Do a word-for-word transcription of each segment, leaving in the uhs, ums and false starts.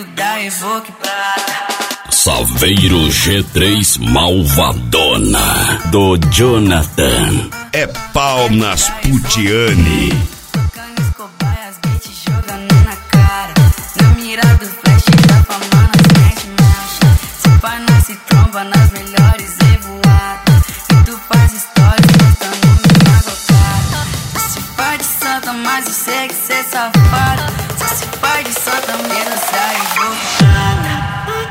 dentro da Evoque Prata. Saveiro G três Malvadona, do Jonathan. É pau nas putiane. Tocando as cobaias, beat jogando na cara. Na mira do flash, da fama nas mete marcha. Se pá, nós se tromba nas melhores revoadas. E tu faz história, postando minha gocada. Se pá de santa, mas eu sei que cê é safado. Se pá de santa, menos sai voltada.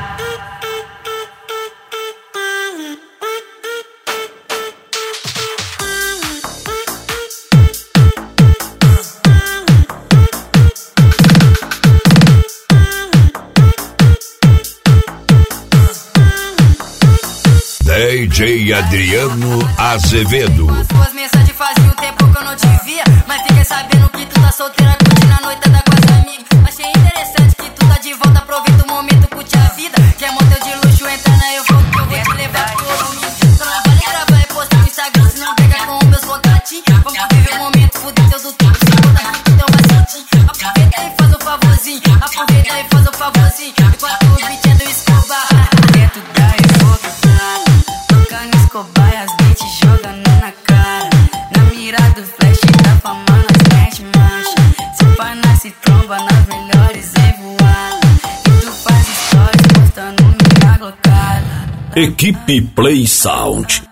D J Adriano Azevedo. Suas mensagens fazia um tempo que eu não te via, mas fiquei sabendo que tu tá solteira, curtindo a noitada com as amigas. Achei interessante que tu tá de volta, aproveita o momento, curte a vida. Quer motel de luxo, entra na eu vou, que eu vou te levar pro domingo. Só não vale gravar e postar no Instagram, se não pega com os meus contatinhos. Vamos viver o momento, fuder teus outros, se botar aqui pro teu macetinho. Aproveita e faz o favorzinho, aproveita e faz o favorzinho. Enquanto o beat é do Escobar, dentro da Evoque Prata. Tocando escobaias, beat jogando na cara. Na mira do flash, da fama nas mete marcha. Se pá, nós se tromba nas melhores revoadas. E tu faz stories postando minha glocada. Equipe Play Sound.